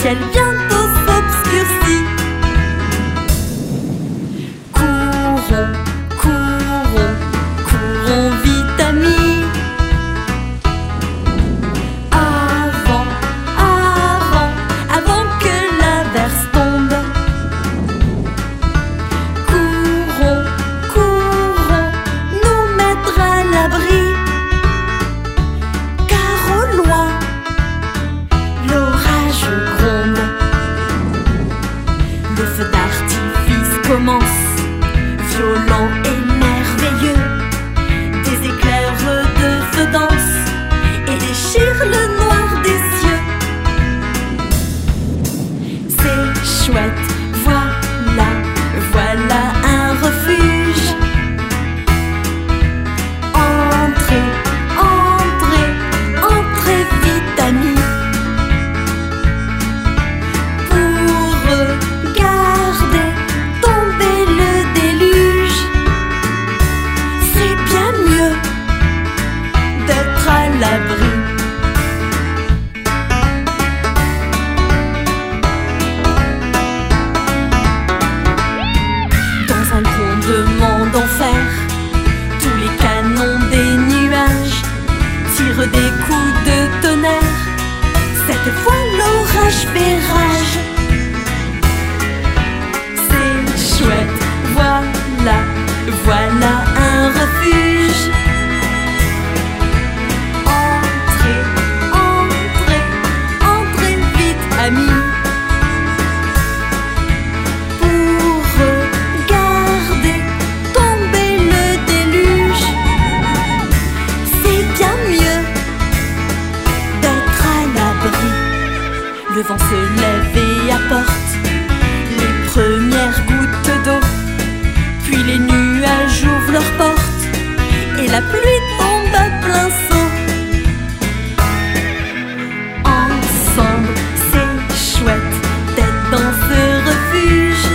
ciel bientôt s'obscurcit. Courons, courons, courons vite amis, avant, avant, avant que l'averse tombe. Courons, courons, nous mettre à l'abri, car au loin l'orage gronde. Le feu d'artifice commence, violent et merveilleux. Des éclairs de feu dansent et déchirent le noir des cieux. C'est chouette, voilà, voilà un refuge. Entrez, entrez, entrez vite amis, pour regarder tomber le déluge. C'est bien mieux d'être à l'abri. Dans un grondement d'enfer, tous les canons des nuages tirent des coups de tonnerre. Cette fois l'orage fait rage. C'est chouette, voilà, voilà un refuge. Entrez, entrez, entrez vite amis, pour regarder tomber le déluge. C'est bien mieux d'être à l'abri. Le vent se lève et apporte les premières gouttes d'eau, puis les nuages ouvrent leurs portes et la pluie tombe à plein seau. Ensemble, c'est chouette d'être dans ce refuge.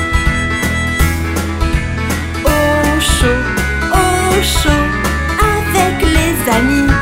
Au chaud, avec les amis.